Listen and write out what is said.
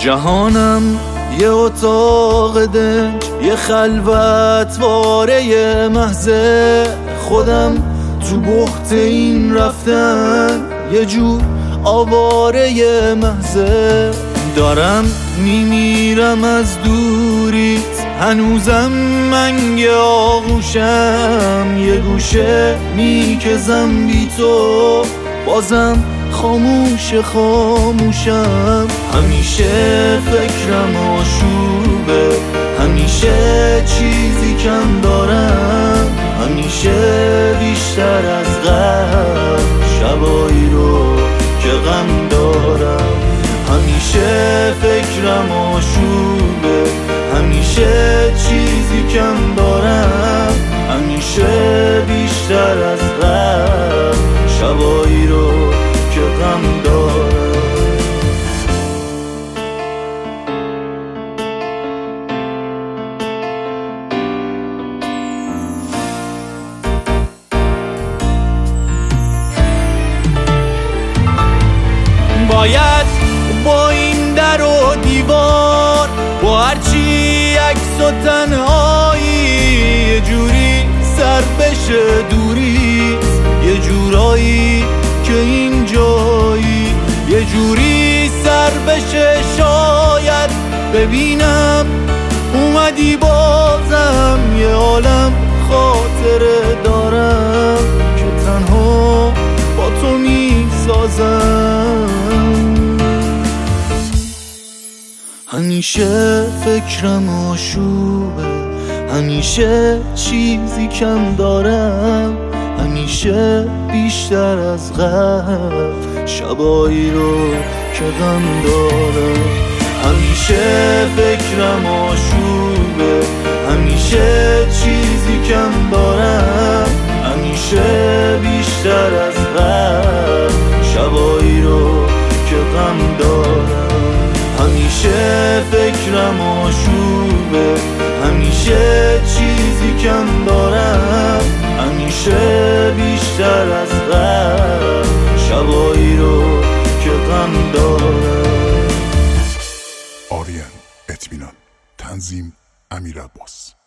جهانم یه اتاق دنج، یه خلوت واره محضه. خودم تو بخت این رفتن یه جور آواره محضه. دارم میمیرم از دوریت، هنوزم منگ آغوشم. یه گوشه میکزم بی تو، بازم خاموشم. همیشه فکرم آشوبه، همیشه چیزی کم دارم. همیشه بیشتر از غم، شبایی رو که غم دارم. همیشه فکرم آشوبه، همیشه چیزی کم دارم. همیشه بیشتر از غم، شبایی رو که غم دارم. باید با این در و دیوار، با هرچی عکس و تنهایی، یه جوری سر بشه دوریت. یه جورایی که این جایی، یه جوری سر بشه شاید ببینم اومدی بازم. یه عالم خاطره دارم که تنها با تو میسازم. همیشه فکرم آشوبه، همیشه چیزی کم دارم. همیشه بیشتر از غم، شبایی رو که غم دارم. همیشه فکرم آشوبه، همیشه چیزی کم دارم. همیشه بیشتر از غم، شبایی رو که غم دارم. همیشه فکرم آشوبه، همیشه چیزی کم دارم. همیشه بیشتر از غم، شبایی رو که غم دارم. آریان اطمینان، تنظیم امیر عباس.